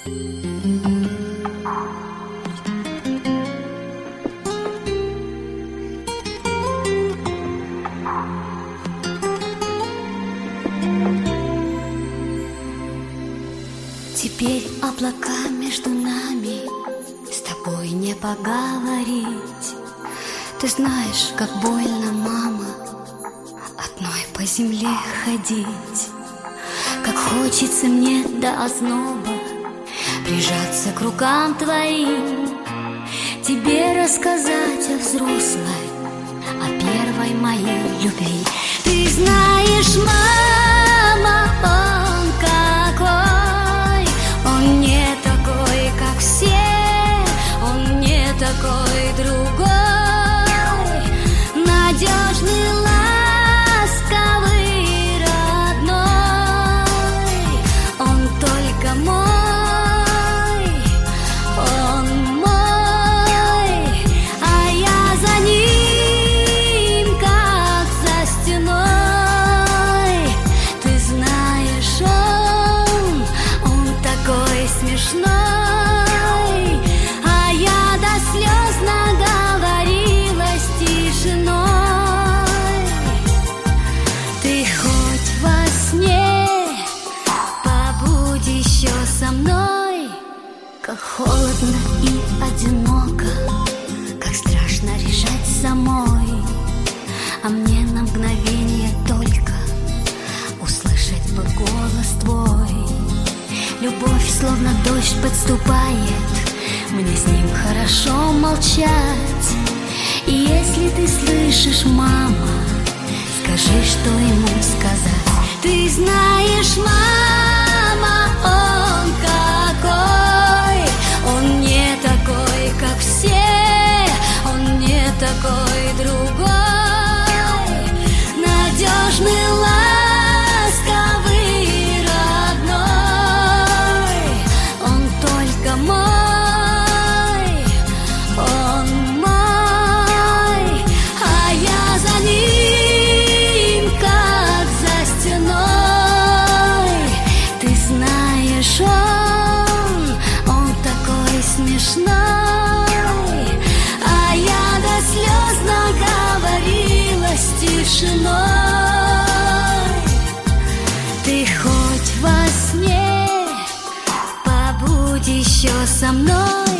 Теперь облака между нами, с тобой не поговорить. Ты знаешь, как больно, мама, одной по земле ходить. Как хочется мне до озноба прижаться к рукам твоим, тебе рассказать о взрослой, о первой моей любви. Ты знаешь, мама, он какой, он не такой, как все, он не такой другой, надежный, ласковый, родной, он только мой, он мой, а я за ним, как за стеной. Ты знаешь, он такой смешной, а я до слез наговорилась тишиной. Ты хоть во сне побудь еще со мной, как холодно и одиноко, как страшно решать самой, а мне на мгновение только услышать бы голос твой. Любовь словно дождь подступает, мне с ним хорошо молчать. И если ты слышишь, мама, скажи, что ему сказать. Ты знаешь, мама, он какой, он не такой, как все, он не такой другой, надежный, ласковый, родной, он только мой, он мой, а я за ним, как за стеной. Ты знаешь, он такой смешной, а я до слез наговорилась тишиной. Ты хоть во сне побудь еще со мной.